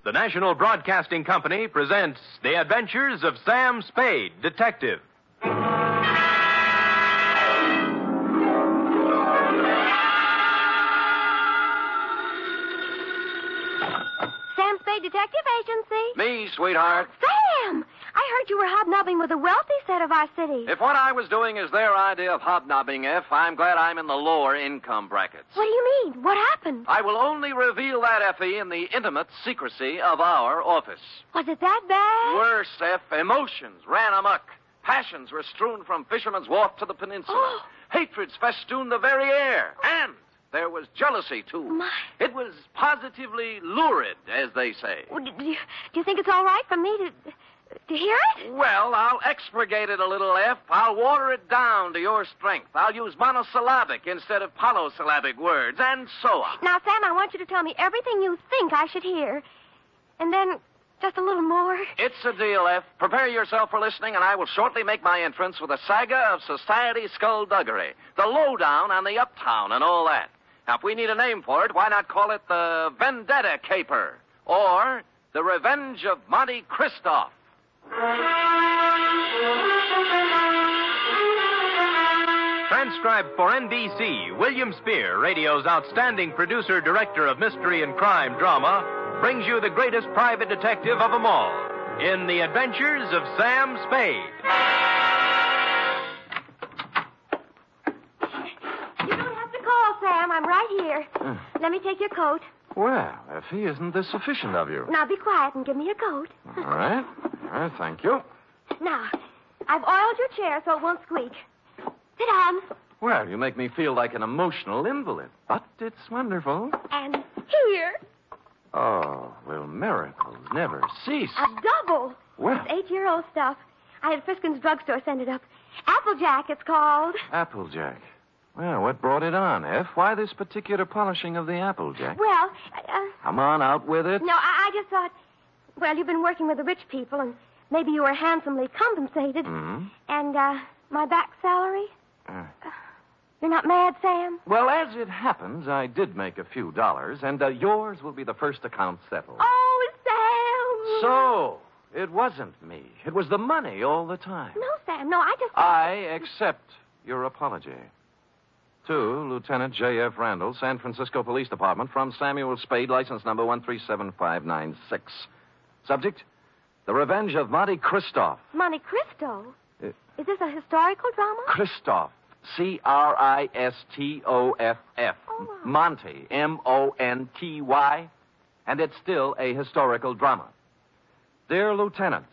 the National Broadcasting Company presents The Adventures of Sam Spade, Detective. Sam Spade Detective Agency? Me, sweetheart. Sam! I heard you were hobnobbing with the wealthy set of our city. If what I was doing is their idea of hobnobbing, I'm glad I'm in the lower income brackets. What do you mean? What happened? I will only reveal that, Effie, in the intimate secrecy of our office. Was it that bad? Worse, F, emotions ran amok. Passions were strewn from Fisherman's Wharf to the peninsula. Oh. Hatreds festooned the very air. And there was jealousy, too. My. It was positively lurid, as they say. Well, do you think it's all right for me to hear it? Well, I'll expurgate it a little, F. I'll water it down to your strength. I'll use monosyllabic instead of polysyllabic words, and so on. Now, Sam, I want you to tell me everything you think I should hear. And then just a little more. It's a deal, F. Prepare yourself for listening, and I will shortly make my entrance with a saga of society skullduggery, the lowdown on the uptown and all that. Now, if we need a name for it, why not call it the Vendetta Caper or the Revenge of Monte Christoph? Transcribed for NBC, William Spear, radio's outstanding producer-director of mystery and crime drama, brings you the greatest private detective of them all in The Adventures of Sam Spade. You don't have to call, Sam. I'm right here. Let me take your coat. Well, Effie, isn't this sufficient of you? Now, be quiet and give me your coat. All right. Thank you. Now, I've oiled your chair so it won't squeak. Sit down. Well, you make me feel like an emotional invalid, but it's wonderful. And here, Oh, will miracles never cease? a double. Well. It's 8-year-old stuff. I had Friskin's drugstore send it up. Applejack, it's called. Applejack. Well, what brought it on, F? Why this particular polishing of the Applejack? Well, Come on, out with it. no, I just thought, well, you've been working with the rich people, and maybe you were handsomely compensated. Hmm? And, my back salary? You're not mad, Sam? Well, as it happens, I did make a few dollars, and yours will be the first account settled. Oh, Sam! So, it wasn't me. It was the money all the time. No, Sam, no, I just... I accept your apology. To Lieutenant J.F. Randall, San Francisco Police Department, from Samuel Spade, license number 137596. Subject, The Revenge of Monte Christoph. Monte Cristo? Is this a historical drama? Christoph. Christoff. Oh. Monty. Monty. And it's still a historical drama. Dear Lieutenant,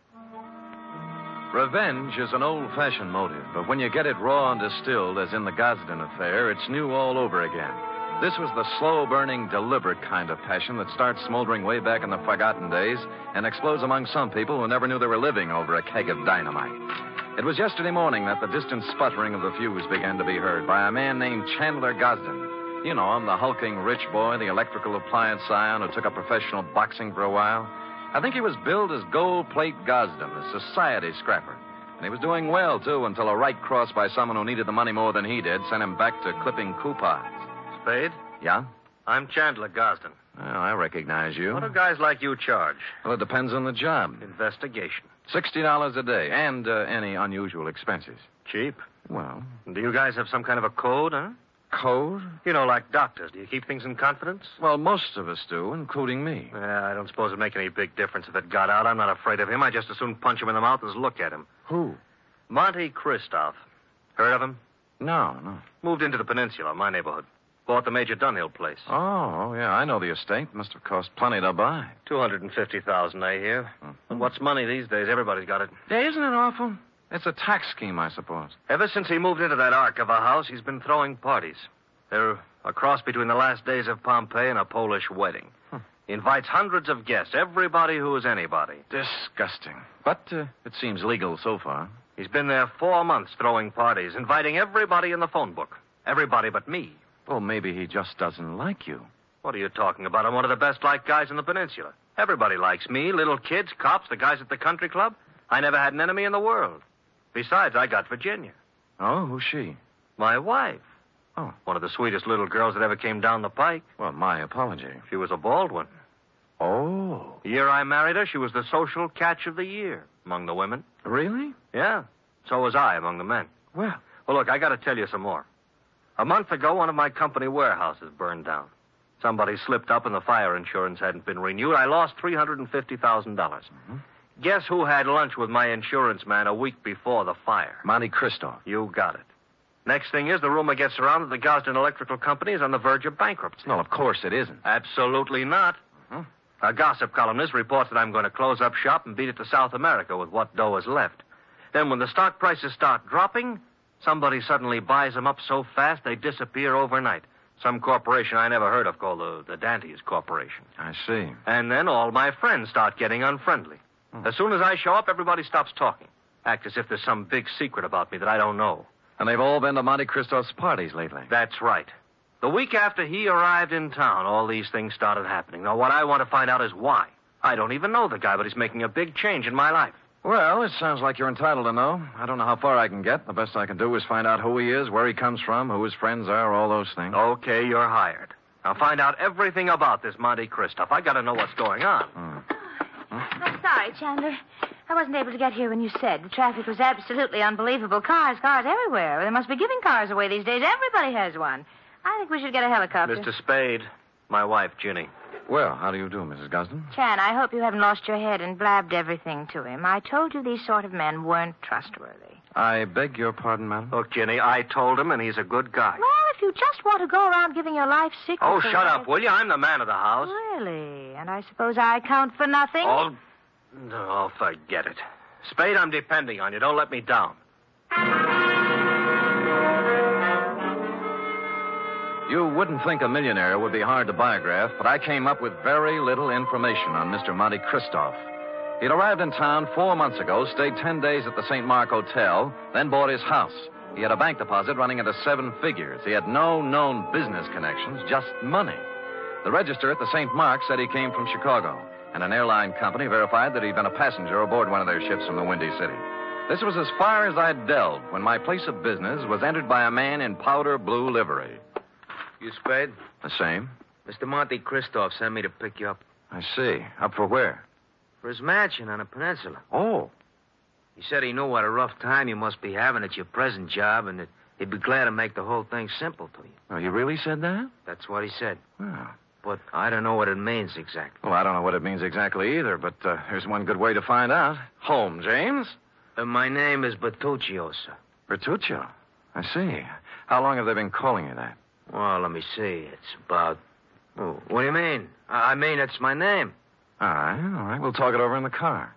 revenge is an old-fashioned motive, but when you get it raw and distilled, as in the Gosden affair, it's new all over again. This was the slow-burning, deliberate kind of passion that starts smoldering way back in the forgotten days and explodes among some people who never knew they were living over a keg of dynamite. It was yesterday morning that the distant sputtering of the fuse began to be heard by a man named Chandler Gosden. You know him, the hulking rich boy, the electrical appliance scion who took up professional boxing for a while. I think he was billed as Gold Plate Gosden, a society scrapper. And he was doing well, too, until a right cross by someone who needed the money more than he did sent him back to clipping coupons. Spade? Yeah? I'm Chandler Gosden. Well, I recognize you. What do guys like you charge? Well, it depends on the job. Investigation. $60 a day, and any unusual expenses. Cheap. Well, Do you guys have some kind of a code, huh? code? You know, like doctors. Do you keep things in confidence? Well, most of us do, including me. I don't suppose it'd make any big difference if it got out. I'm not afraid of him. I just as soon punch him in the mouth as look at him. Who? Monte Christoph. Heard of him? No. Moved into the peninsula, my neighborhood. Bought the Major Dunhill place. Oh, yeah, I know the estate. Must have cost plenty to buy. $250,000, I hear. But what's money these days? Everybody's got it. Yeah, isn't it awful? It's a tax scheme, I suppose. Ever since he moved into that ark of a house, he's been throwing parties. They're a cross between the last days of Pompeii and a Polish wedding. He invites hundreds of guests, everybody who is anybody. Disgusting. But it seems legal so far. He's been there 4 months throwing parties, inviting everybody in the phone book. Everybody but me. Well, maybe he just doesn't like you. What are you talking about? I'm one of the best-liked guys in the peninsula. Everybody likes me, little kids, cops, the guys at the country club. I never had an enemy in the world. Besides, I got Virginia. Oh, who's she? My wife. Oh. One of the sweetest little girls that ever came down the pike. Well, my apology. She was a bald one. Oh. The year I married her, she was the social catch of the year among the women. Really? Yeah. So was I among the men. Well, Look, I got to tell you some more. A month ago, one of my company warehouses burned down. Somebody slipped up and the fire insurance hadn't been renewed. I lost $350,000. Guess who had lunch with my insurance man a week before the fire? Monte Cristo. You got it. Next thing is, the rumor gets around that the Gosden Electrical Company is on the verge of bankruptcy. No, of course it isn't. Absolutely not. A gossip columnist reports that I'm going to close up shop and beat it to South America with what dough is left. Then when the stock prices start dropping, somebody suddenly buys them up so fast they disappear overnight. Some corporation I never heard of called the Dantes Corporation. I see. And then all my friends start getting unfriendly. As soon as I show up, everybody stops talking. Act as if there's some big secret about me that I don't know. And they've all been to Monte Cristo's parties lately. That's right. The week after he arrived in town, all these things started happening. Now, what I want to find out is why. I don't even know the guy, but he's making a big change in my life. Well, it sounds like you're entitled to know. I don't know how far I can get. The best I can do is find out who he is, where he comes from, who his friends are, all those things. Okay, you're hired. Now, find out everything about this Monte Cristo. I got to know what's going on. I'm sorry, Chandler. I wasn't able to get here when you said. The traffic was absolutely unbelievable. Cars everywhere. They must be giving cars away these days. Everybody has one. I think we should get a helicopter. Mr. Spade, my wife, Ginny. Well, how do you do, Mrs. Gosden? Chan, I hope you haven't lost your head and blabbed everything to him. I told you these sort of men weren't trustworthy. I beg your pardon, madam? Look, Ginny, I told him, and he's a good guy. Well, if you just want to go around giving your life secrets... Oh, shut up, will you? I'm the man of the house. Really? And I suppose I count for nothing? Oh, no, forget it. Spade, I'm depending on you. Don't let me down. You wouldn't think a millionaire would be hard to biograph, but I came up with very little information on Mr. Monte Cristo. He'd arrived in town 4 months ago, stayed 10 days at the St. Mark Hotel, then bought his house. He had a bank deposit running into 7 figures. He had no known business connections, just money. The register at the St. Mark said he came from Chicago, and an airline company verified that he'd been a passenger aboard one of their ships from the Windy City. This was as far as I'd delved when my place of business was entered by a man in powder blue livery. You Spade? The same. Mr. Monte Cristo sent me to pick you up. I see. Up for where? For his mansion on the peninsula. Oh. He said he knew what a rough time you must be having at your present job and that he'd be glad to make the whole thing simple to you. Oh, he really said that? That's what he said. Oh. But I don't know what it means exactly. Well, I don't know what it means exactly either, but there's one good way to find out. Home, James? My name is Bertuccio, sir. Bertuccio? I see. How long have they been calling you that? Well, let me see. It's about... Oh, what do you mean? I mean, it's my name. All right. We'll talk it over in the car.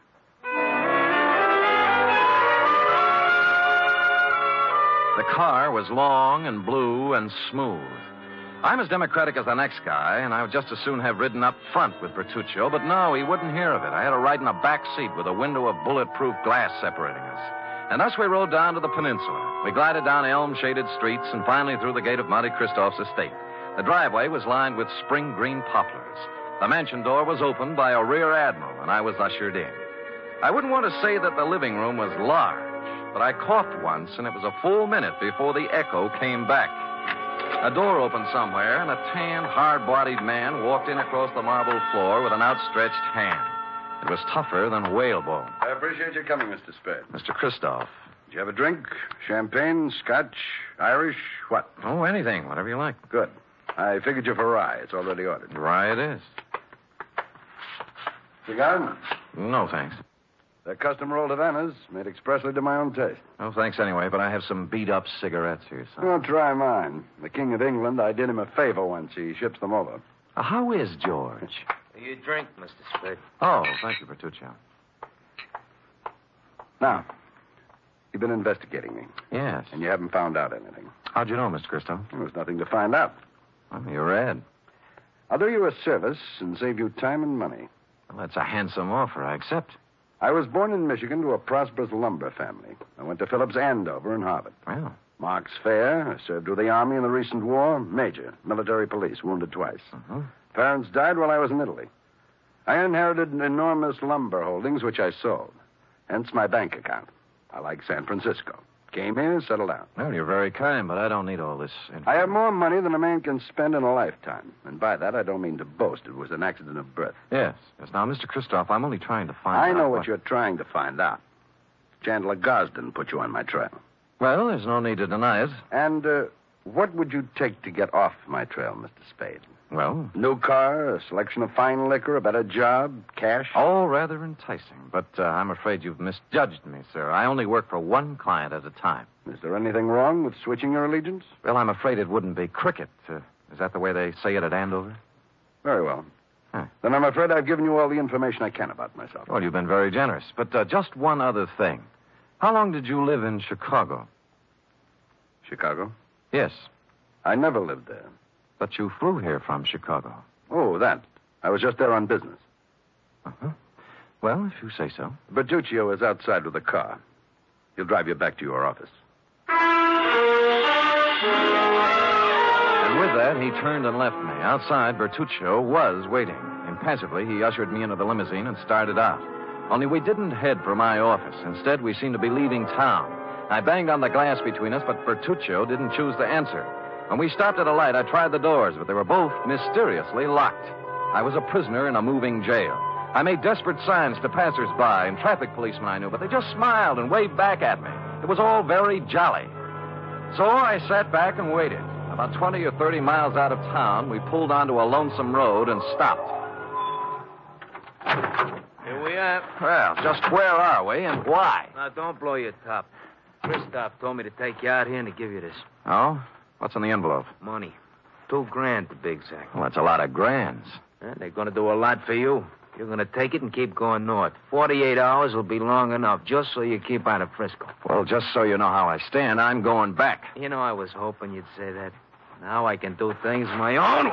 The car was long and blue and smooth. I'm as democratic as the next guy, and I would just as soon have ridden up front with Bertuccio, but no, he wouldn't hear of it. I had to ride in a back seat with a window of bulletproof glass separating us. And thus we rode down to the peninsula. We glided down elm-shaded streets and finally through the gate of Monte Cristo's estate. The driveway was lined with spring green poplars. The mansion door was opened by a rear admiral, and I was ushered in. I wouldn't want to say that the living room was large, but I coughed once, and it was a full minute before the echo came back. A door opened somewhere, and a tan, hard-bodied man walked in across the marble floor with an outstretched hand. It was tougher than whalebone. I appreciate your coming, Mr. Spade. Mr. Christoph. Did you have a drink? Champagne, Scotch, Irish, what? Oh, anything, whatever you like. Good. I figured you for rye. It's already ordered. Rye it is. Cigar? No, thanks. They're custom rolled Havanas, made expressly to my own taste. Oh, thanks anyway, but I have some beat-up cigarettes here, son. Oh, try mine. The King of England, I did him a favor once. He ships them over. How is George? You drink, Mr. Spade. Oh, thank you, Bertuccio. Now, you've been investigating me, Yes. and you haven't found out anything. How'd you know, Mr. Cristo? There was nothing to find out. Well, you read. I'll do you a service and save you time and money. Well, that's a handsome offer. I accept. I was born in Michigan to a prosperous lumber family. I went to Phillips Andover and Harvard. Well, Marks Fair, I served with the Army in the recent war. Major, military police, wounded twice. Parents died while I was in Italy. I inherited enormous lumber holdings, which I sold. Hence my bank account. I like San Francisco. Came here, settled down. Well, you're very kind, but I don't need all this I have more money than a man can spend in a lifetime. And by that, I don't mean to boast. It was an accident of birth. Yes. Now, Mr. Christoph, I'm only trying to find out. I know what you're trying to find out. Chandler Gosden put you on my trail. Well, there's no need to deny it. And what would you take to get off my trail, Mr. Spade? Well, New car, a selection of fine liquor, a better job, cash? all rather enticing, but I'm afraid you've misjudged me, sir. I only work for one client at a time. Is there anything wrong with switching your allegiance? Well, I'm afraid it wouldn't be cricket. Is that the way they say it at Andover? Very well. Huh. Then I'm afraid I've given you all the information I can about myself. Well, you've been very generous. But just one other thing. How long did you live in Chicago? Chicago? Yes, I never lived there. but you flew here from Chicago. Oh, that. I was just there on business. Uh-huh. Well, if you say so. Bertuccio is outside with a car. He'll drive you back to your office. And with that, he turned and left me. Outside, Bertuccio was waiting. Impassively, he ushered me into the limousine and started out. Only we didn't head for my office. Instead, we seemed to be leaving town. I banged on the glass between us, but Bertuccio didn't choose to answer. When we stopped at a light, I tried the doors, but they were both mysteriously locked. I was a prisoner in a moving jail. I made desperate signs to passers-by and traffic policemen I knew, but they just smiled and waved back at me. It was all very jolly. So I sat back and waited. About 20 or 30 miles out of town, we pulled onto a lonesome road and stopped. Here we are. Well, just where are we and why? Now, don't blow your top. Christoph told me to take you out here and to give you this Oh? What's in the envelope? money. $2,000 to be exact. Well, that's a lot of grands. They're going to do a lot for you. You're going to take it and keep going north. 48 hours will be long enough, just so you keep out of Frisco. Well, just so you know how I stand, I'm going back. You know, I was hoping you'd say that. Now I can do things my own.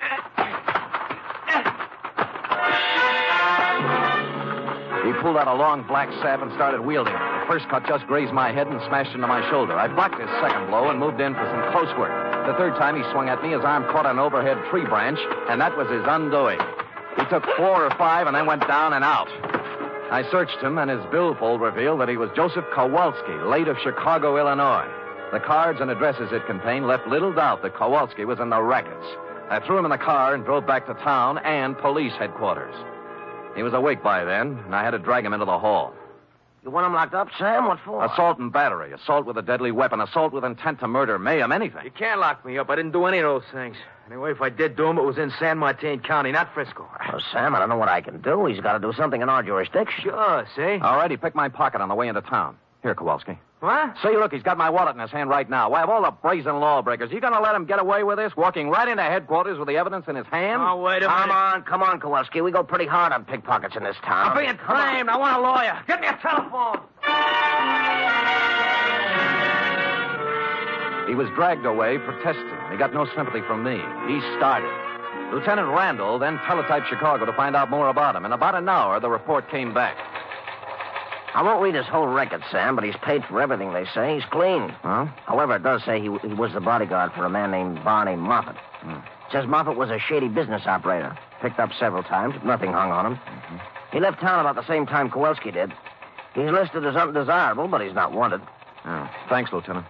He pulled out a long black sap and started wielding it. The first cut just grazed my head and smashed into my shoulder. I blocked his second blow and moved in for some close work. The third time he swung at me, his arm caught an overhead tree branch, and that was his undoing. He took 4 or 5 and then went down and out. I searched him, and his billfold revealed that he was Joseph Kowalski, late of Chicago, Illinois. The cards and addresses it contained left little doubt that Kowalski was in the rackets. I threw him in the car and drove back to town and police headquarters. He was awake by then, and I had to drag him into the hall. You want him locked up, Sam? What for? Assault and battery, assault with a deadly weapon, assault with intent to murder, mayhem, anything. You can't lock me up. I didn't do any of those things. Anyway, if I did do them, it was in San Martin County, not Frisco. Well, Sam, I don't know what I can do. He's got to do something in our jurisdiction. Sure, see? All right, he picked my pocket on the way into town. Here, Kowalski. What? See, look, he's got my wallet in his hand right now. Why, of all the brazen lawbreakers, you going to let him get away with this, walking right into headquarters with the evidence in his hand? Oh, wait a minute. Come on, Kowalski. We go pretty hard on pickpockets in this town. I'm being framed. I want a lawyer. Get me a telephone. He was dragged away, protesting. He got no sympathy from me. He started. Lieutenant Randall then teletyped Chicago to find out more about him. In about an hour, the report came back. I won't read his whole record, Sam, but he's paid for everything, they say. He's clean. Huh? However, it does say he was the bodyguard for a man named Barney Moffat. Says Moffat was a shady business operator. Picked up several times. Nothing hung on him. He left town about the same time Kowalski did. He's listed as undesirable, but he's not wanted. Oh, thanks, Lieutenant.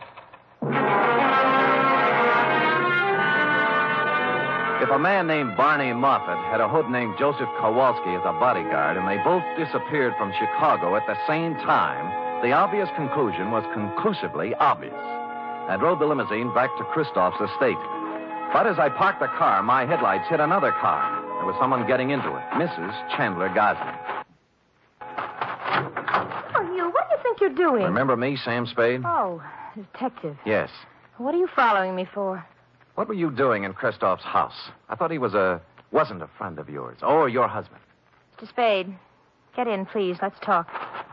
If a man named Barney Moffat had a hood named Joseph Kowalski as a bodyguard, and they both disappeared from Chicago at the same time, the obvious conclusion was conclusively obvious. I drove the limousine back to Christoph's estate. But as I parked the car, my headlights hit another car. There was someone getting into it, Mrs. Chandler Gosden. Oh, you, what do you think you're doing? Remember me, Sam Spade? Oh, detective. Yes. What are you following me for? What were you doing in Christoph's house? I thought he wasn't a friend of yours, or your husband. Mr. Spade, get in, please. Let's talk.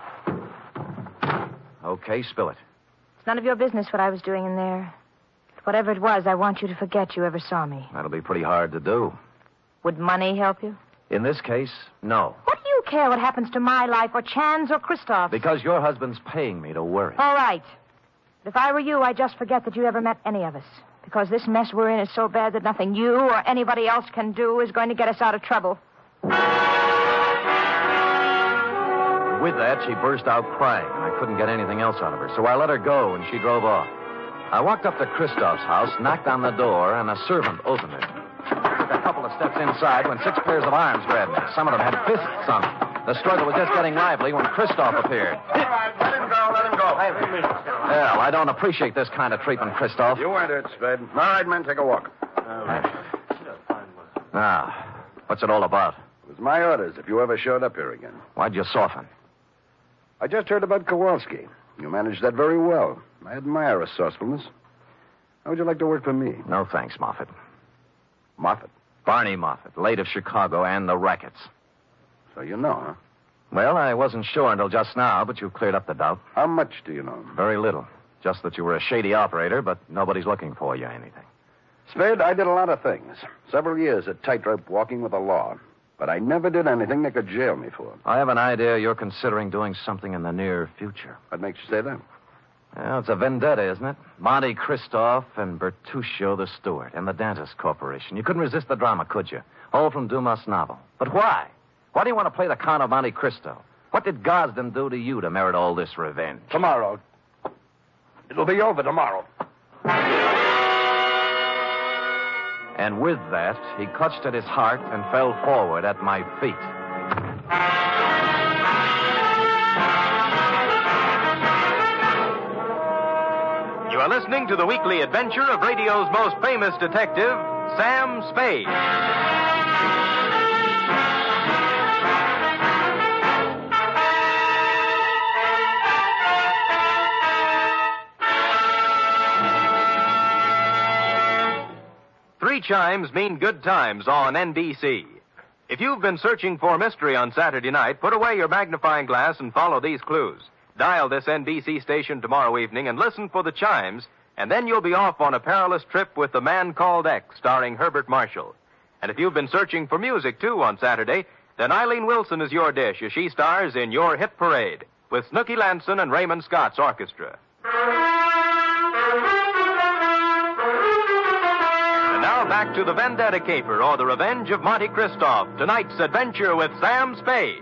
Okay, spill it. It's none of your business what I was doing in there. But whatever it was, I want you to forget you ever saw me. That'll be pretty hard to do. Would money help you? In this case, no. What do you care what happens to my life, or Chan's, or Christoph's? Because your husband's paying me to worry. All right. But if I were you, I'd just forget that you ever met any of us. Because this mess we're in is so bad that nothing you or anybody else can do is going to get us out of trouble. With that, she burst out crying, and I couldn't get anything else out of her, so I let her go, and she drove off. I walked up to Christoph's house, knocked on the door, and a servant opened it. Took a couple of steps inside when 6 pairs of arms grabbed me. Some of them had fists on them. The struggle was just getting lively when Christoph appeared. All right, let him go, let him go. Well, I don't appreciate this kind of treatment, Christoph. You entered, Spade. All right, men, take a walk. Now, what's it all about? It was my orders if you ever showed up here again. Why'd you soften? I just heard about Kowalski. You managed that very well. I admire resourcefulness. How would you like to work for me? No thanks, Moffat. Moffat. Barney Moffat, late of Chicago and the rackets. So you know, huh? Well, I wasn't sure until just now, but you cleared up the doubt. How much do you know? Very little. Just that you were a shady operator, but nobody's looking for you or anything. Spade, I did a lot of things. Several years at tightrope walking with the law. But I never did anything they could jail me for. I have an idea you're considering doing something in the near future. What makes you say that? Well, it's a vendetta, isn't it? Monte Christoph and Bertuccio the Steward and the Dantas Corporation. You couldn't resist the drama, could you? All from Dumas' novel. But why? Why do you want to play the Count of Monte Cristo? What did Gosden do to you to merit all this revenge? Tomorrow. It'll be over tomorrow. And with that, he clutched at his heart and fell forward at my feet. You are listening to the weekly adventure of radio's most famous detective, Sam Spade. Three chimes mean good times on NBC. If you've been searching for mystery on Saturday night, put away your magnifying glass and follow these clues. Dial this NBC station tomorrow evening and listen for the chimes, and then you'll be off on a perilous trip with The Man Called X, starring Herbert Marshall. And if you've been searching for music, too, on Saturday, then Eileen Wilson is your dish as she stars in Your Hit Parade with Snooky Lanson and Raymond Scott's orchestra. And now back to the Vendetta Caper, or The Revenge of Monte Christoph, tonight's adventure with Sam Spade.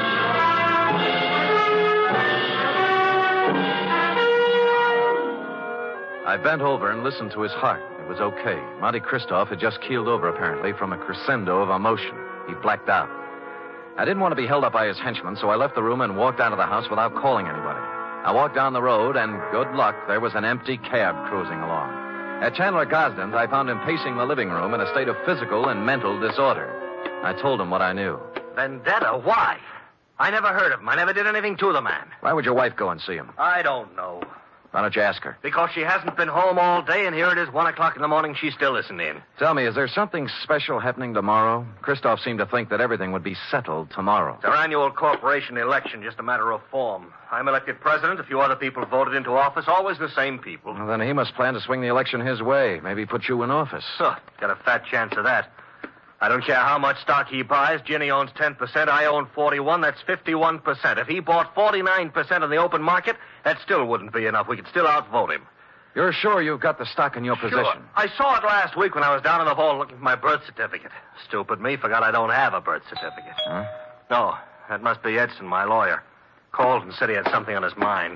I bent over and listened to his heart. It was okay. Monte Christoph had just keeled over, apparently, from a crescendo of emotion. He blacked out. I didn't want to be held up by his henchmen, so I left the room and walked out of the house without calling anybody. I walked down the road, and good luck, there was an empty cab cruising along. At Chandler Gosden's, I found him pacing the living room in a state of physical and mental disorder. I told him what I knew. Vendetta? Why? I never heard of him. I never did anything to the man. Why would your wife go and see him? I don't know. Why don't you ask her? Because she hasn't been home all day, and here it is 1 o'clock in the morning. She still isn't in. Tell me, is there something special happening tomorrow? Christoph seemed to think that everything would be settled tomorrow. It's our annual corporation election, just a matter of form. I'm elected president. A few other people voted into office, always the same people. Well, then he must plan to swing the election his way. Maybe put you in office. Huh, got a fat chance of that. I don't care how much stock he buys. Ginny owns 10%. I own 41. That's 51%. If he bought 49% in the open market, that still wouldn't be enough. We could still outvote him. You're sure you've got the stock in your possession? Sure. I saw it last week when I was down in the vault looking for my birth certificate. Stupid me, forgot I don't have a birth certificate. Huh? No, that must be Edson, my lawyer. Called and said he had something on his mind.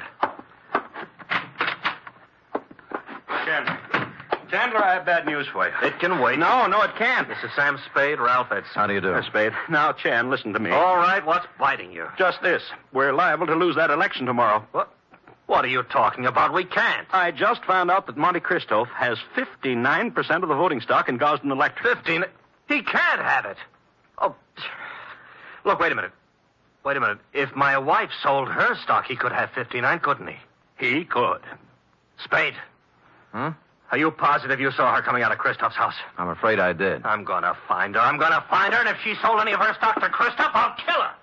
Chandler, I have bad news for you. It can wait. No, it can't. This is Sam Spade, Ralph Edson. How do you do? Spade. Now, Chan, listen to me. All right, what's biting you? Just this. We're liable to lose that election tomorrow. What are you talking about? We can't. I just found out that Monte Christoph has 59% of the voting stock in Gosden Electric. 15? He can't have it. Oh, look, wait a minute. If my wife sold her stock, he could have 59, couldn't he? He could. Spade. Huh? Are you positive you saw her coming out of Christoph's house? I'm afraid I did. I'm gonna find her. And if she sold any of her stock to Christoph, I'll kill her.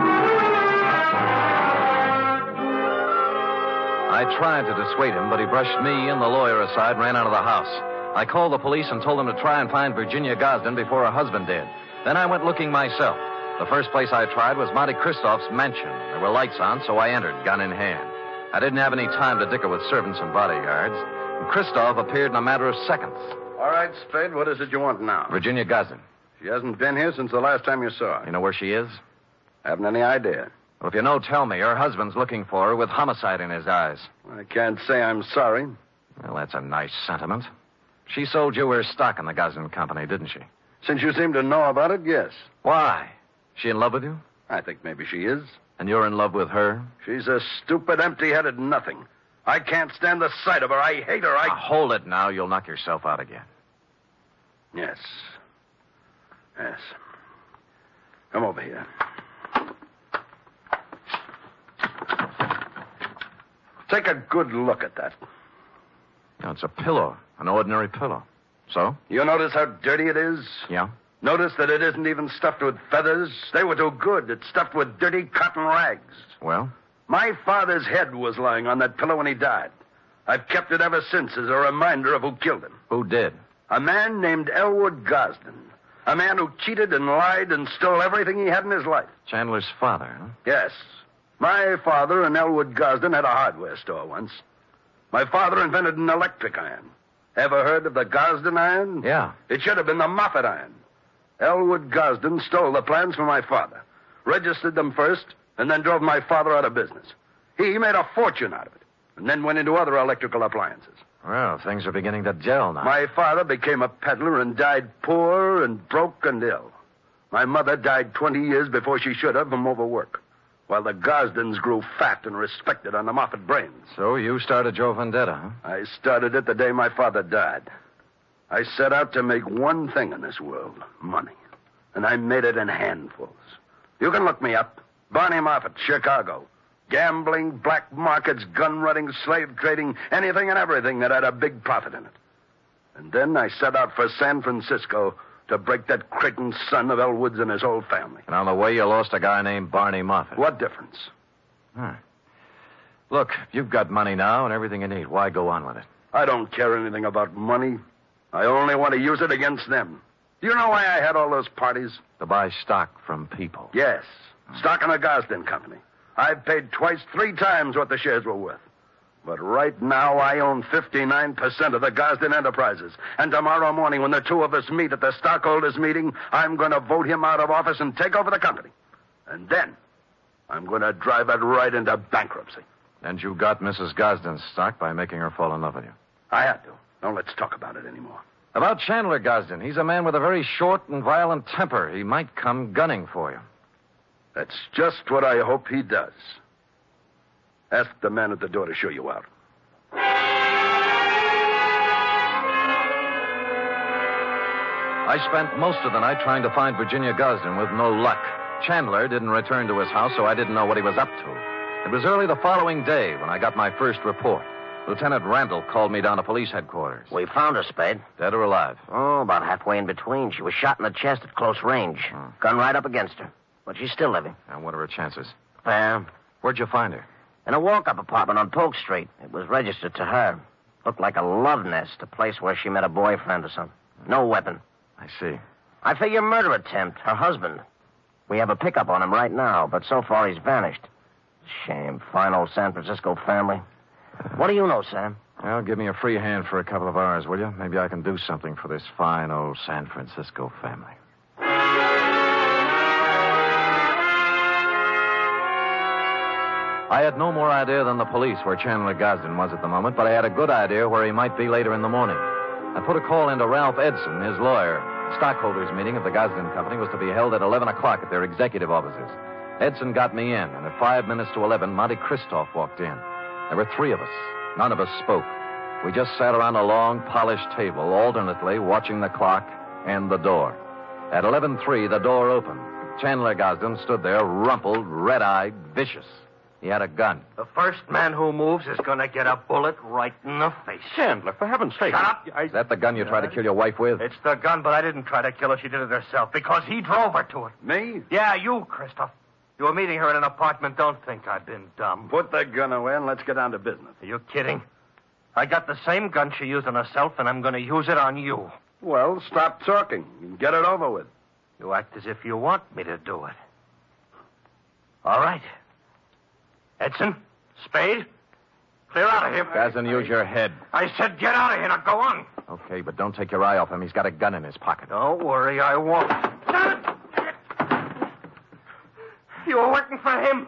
I tried to dissuade him, but he brushed me and the lawyer aside and ran out of the house. I called the police and told them to try and find Virginia Gosden before her husband did. Then I went looking myself. The first place I tried was Monte Christoph's mansion. There were lights on, so I entered, gun in hand. I didn't have any time to dicker with servants and bodyguards. And Christoph appeared in a matter of seconds. All right, Spade, what is it you want now? Virginia Gosden. She hasn't been here since the last time you saw her. You know where she is? Haven't any idea. Well, if you know, tell me. Her husband's looking for her with homicide in his eyes. I can't say I'm sorry. Well, that's a nice sentiment. She sold you her stock in the Gosden Company, didn't she? Since you seem to know about it, yes. Why? She in love with you? I think maybe she is. And you're in love with her? She's a stupid, empty-headed nothing. I can't stand the sight of her. I hate her. Now, hold it now. You'll knock yourself out again. Yes. Yes. Come over here. Take a good look at that. No, it's a pillow. An ordinary pillow. So? You notice how dirty it is? Yeah. Notice that it isn't even stuffed with feathers. They were too good. It's stuffed with dirty cotton rags. Well? My father's head was lying on that pillow when he died. I've kept it ever since as a reminder of who killed him. Who did? A man named Elwood Gosden. A man who cheated and lied and stole everything he had in his life. Chandler's father, huh? Yes. My father and Elwood Gosden had a hardware store once. My father invented an electric iron. Ever heard of the Gosden iron? Yeah. It should have been the Moffat iron. Elwood Gosden stole the plans from my father, registered them first, and then drove my father out of business. He made a fortune out of it, and then went into other electrical appliances. Well, things are beginning to gel now. My father became a peddler and died poor and broke and ill. My mother died 20 years before she should have from overwork, while the Gosdens grew fat and respected on the Moffat brains. So you started your vendetta, huh? I started it the day my father died. I set out to make one thing in this world, money. And I made it in handfuls. You can look me up. Barney Moffat, Chicago. Gambling, black markets, gun running, slave trading, anything and everything that had a big profit in it. And then I set out for San Francisco to break that Creighton son of Elwood's and his whole family. And on the way, you lost a guy named Barney Moffat. What difference? Look, you've got money now and everything you need. Why go on with it? I don't care anything about money. I only want to use it against them. Do you know why I had all those parties? To buy stock from people. Yes. Stock in the Gosden Company. I've paid twice, 3 times what the shares were worth. But right now, I own 59% of the Gosden Enterprises. And tomorrow morning, when the two of us meet at the stockholders' meeting, I'm going to vote him out of office and take over the company. And then, I'm going to drive it right into bankruptcy. And you got Mrs. Gosden's stock by making her fall in love with you. I had to. Now, let's talk about it anymore. About Chandler Gosden. He's a man with a very short and violent temper. He might come gunning for you. That's just what I hope he does. Ask the man at the door to show you out. I spent most of the night trying to find Virginia Gosden with no luck. Chandler didn't return to his house, so I didn't know what he was up to. It was early the following day when I got my first report. Lieutenant Randall called me down to police headquarters. We found her, Spade. Dead or alive? Oh, about halfway in between. She was shot in the chest at close range. Gun right up against her. But she's still living. And what are her chances? Fair. Where'd you find her? In a walk-up apartment on Polk Street. It was registered to her. Looked like a love nest, a place where she met a boyfriend or something. No weapon. I see. I figure murder attempt, her husband. We have a pickup on him right now, but so far he's vanished. Shame. Fine old San Francisco family. What do you know, Sam? Well, give me a free hand for a couple of hours, will you? Maybe I can do something for this fine old San Francisco family. I had no more idea than the police where Chandler Gosden was at the moment, but I had a good idea where he might be later in the morning. I put a call into Ralph Edson, his lawyer. The stockholders' meeting of the Gosden Company was to be held at 11 o'clock at their executive offices. Edson got me in, and at 5 minutes to 11, Monty Christoph walked in. There were 3 of us. None of us spoke. We just sat around a long, polished table, alternately watching the clock and the door. At 11:03, the door opened. Chandler Gosden stood there, rumpled, red-eyed, vicious. He had a gun. The first man who moves is going to get a bullet right in the face. Chandler, for heaven's sake. Shut up. Is that the gun you tried to kill your wife with? It's the gun, but I didn't try to kill her. She did it herself because he drove her to it. Me? Yeah, you, Christoph. You were meeting her in an apartment. Don't think I've been dumb. Put the gun away and let's get down to business. Are you kidding? I got the same gun she used on herself, and I'm going to use it on you. Well, stop talking and get it over with. You act as if you want me to do it. All right. Edson, Spade, clear out of here. Gosden, use your head. I said get out of here. Now go on. Okay, but don't take your eye off him. He's got a gun in his pocket. Don't worry, I won't. You were working for him.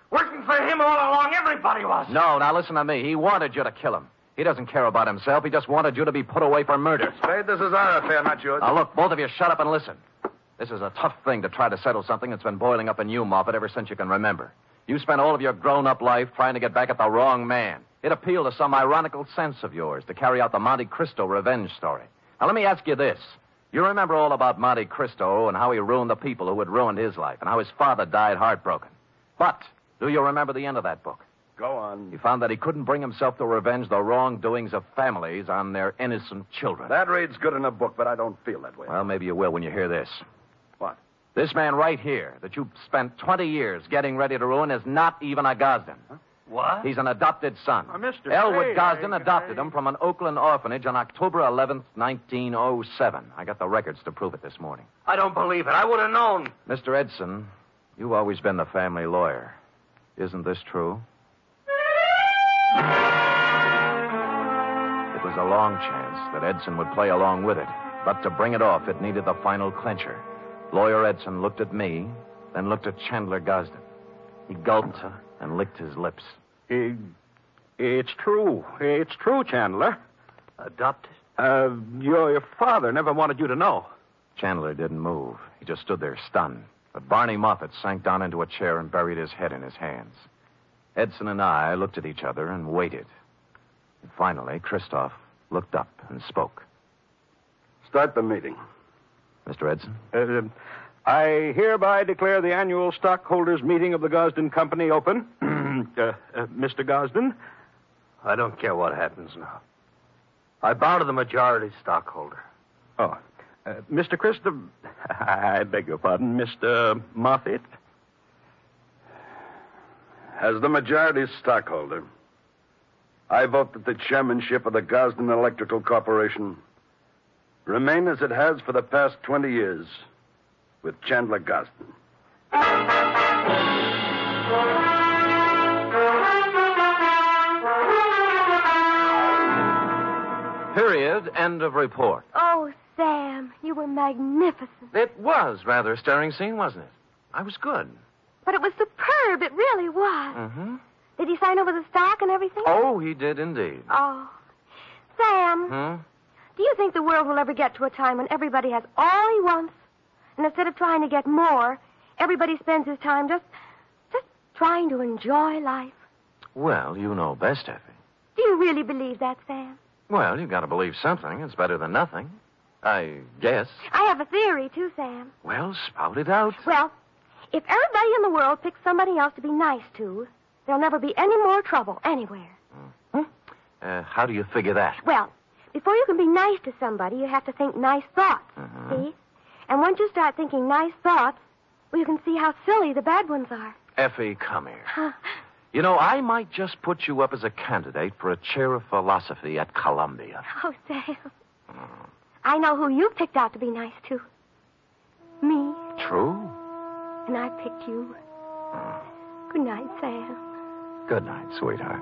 Working for him all along, everybody was. No, now listen to me. He wanted you to kill him. He doesn't care about himself. He just wanted you to be put away for murder. Spade, this is our affair, not yours. Now, look, both of you shut up and listen. This is a tough thing to try to settle something that's been boiling up in you, Moffat, ever since you can remember. You spent all of your grown-up life trying to get back at the wrong man. It appealed to some ironical sense of yours to carry out the Monte Cristo revenge story. Now, let me ask you this. You remember all about Monte Cristo and how he ruined the people who had ruined his life and how his father died heartbroken. But do you remember the end of that book? Go on. He found that he couldn't bring himself to revenge the wrongdoings of families on their innocent children. That reads good in a book, but I don't feel that way. Well, maybe you will when you hear this. What? This man right here that you spent 20 years getting ready to ruin is not even a Gosden. Huh? What? He's an adopted son. Mr. Elwood Spade, Gosden adopted him from an Oakland orphanage on October 11th, 1907. I got the records to prove it this morning. I don't believe it. I would have known. Mr. Edson, you've always been the family lawyer. Isn't this true? It was a long chance that Edson would play along with it. But to bring it off, it needed the final clincher. Lawyer Edson looked at me, then looked at Chandler Gosden. He gulped and licked his lips. It's true. It's true, Chandler. Adopted? Your father never wanted you to know. Chandler didn't move. He just stood there stunned. But Barney Moffat sank down into a chair and buried his head in his hands. Edson and I looked at each other and waited. And finally, Christoph looked up and spoke. Start the meeting. Mr. Edson? I hereby declare the annual stockholders' meeting of the Gosden Company open. Mr. Gosden? I don't care what happens now. I bow to the majority stockholder. Oh. Mr. Christopher... I beg your pardon, Mr. Moffat? As the majority stockholder, I vote that the chairmanship of the Gosden Electrical Corporation remain as it has for the past 20 years with Chandler Gosden. Period. End of report. Oh, Sam, you were magnificent. It was rather a stirring scene, wasn't it? I was good. But it was superb. It really was. Mm-hmm. Did he sign over the stock and everything? Oh, he did indeed. Oh. Sam, do you think the world will ever get to a time when everybody has all he wants? And instead of trying to get more, everybody spends his time just trying to enjoy life? Well, you know best, Effie. Do you really believe that, Sam? Well, you've got to believe something. It's better than nothing. I guess. I have a theory, too, Sam. Well, spout it out. Well, if everybody in the world picks somebody else to be nice to, there'll never be any more trouble anywhere. How do you figure that? Well, before you can be nice to somebody, you have to think nice thoughts, see? And once you start thinking nice thoughts, well, you can see how silly the bad ones are. Effie, come here. You know, I might just put you up as a candidate for a chair of philosophy at Columbia. Oh, Sam. I know who you picked out to be nice to. Me. True. And I picked you. Good night, Sam. Good night, sweetheart.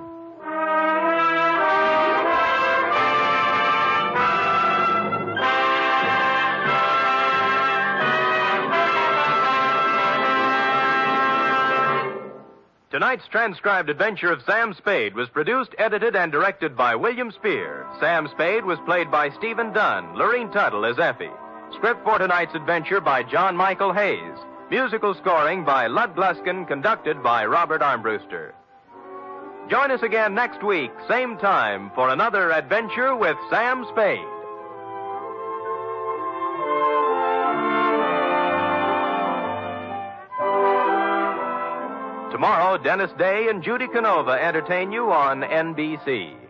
Tonight's transcribed adventure of Sam Spade was produced, edited, and directed by William Spear. Sam Spade was played by Stephen Dunn, Lorene Tuttle as Effie. Script for tonight's adventure by John Michael Hayes. Musical scoring by Lud Gluskin, conducted by Robert Armbruster. Join us again next week, same time, for another adventure with Sam Spade. Tomorrow, Dennis Day and Judy Canova entertain you on NBC.